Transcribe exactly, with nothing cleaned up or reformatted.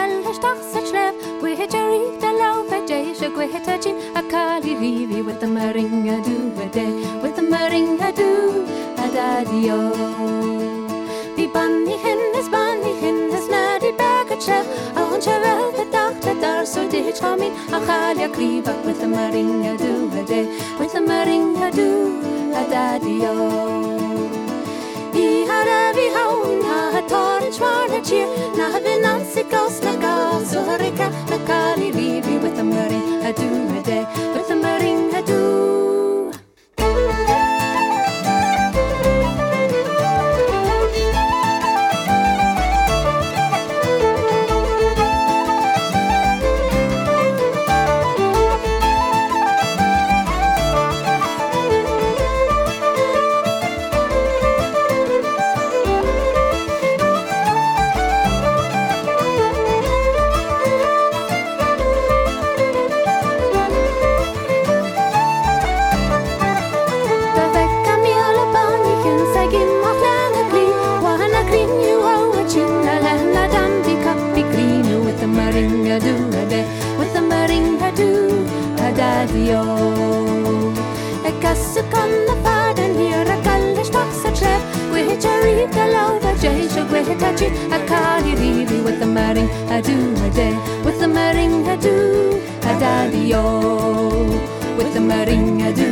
galleach such lev, Gwit a reef the love a day, a gwit a chin, a cali rivi with the maring a do a day, with the maring a do a daddy o. Be bunny hen is bunny hen is nutty bag a chef, I want to have the doctor dar so ditch coming, a cali a cleave up with the maring a do a day, with the maring a do a daddy o. I har a vi haun ha tar en svarna cheer na have been on sick ghost na gas so harika na kali rivi with the maring a do a day with the maring a do. A cali rivi with the maring a do a day, with the maring a do a daddy o, with the maring a do.